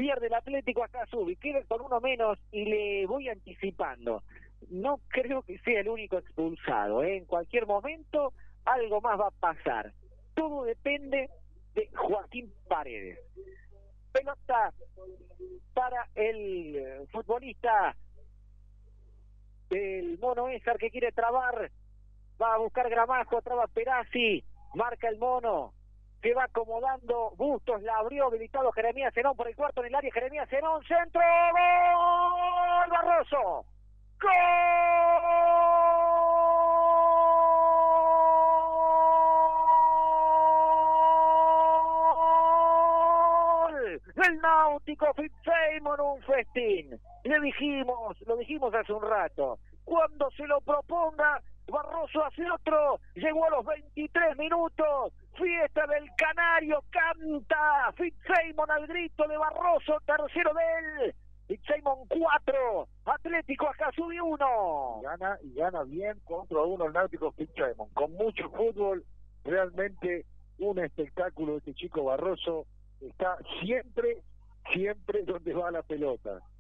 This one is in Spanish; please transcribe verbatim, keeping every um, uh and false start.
pierde el Atlético acá sube, queda con uno menos y le voy anticipando. No creo que sea el único expulsado, ¿eh? En cualquier momento algo más va a pasar. Todo depende de Joaquín Paredes. Pelota para el futbolista del Mono Ézar que quiere trabar, va a buscar Gramajo, traba Perazzi, marca el Mono, se va acomodando, Bustos la abrió, habilitado Jeremías Zenón por el cuarto en el área, Jeremías Zenón, centro, ¡gol! Barroso, ¡gol! El Náutico Fitzsimons, un festín. Le dijimos, lo dijimos hace un rato, cuando se lo proponga, Barroso hace otro, llegó a los veintitrés minutos, fiesta del Canario, canta Fitzsimons al grito de Barroso, tercero de él, Fitzsimons cuatro, Atlético Acazú uno. Gana y gana bien, contra uno el Náutico Fitzsimons, con mucho fútbol, realmente un espectáculo este chico Barroso, está siempre, siempre donde va la pelota.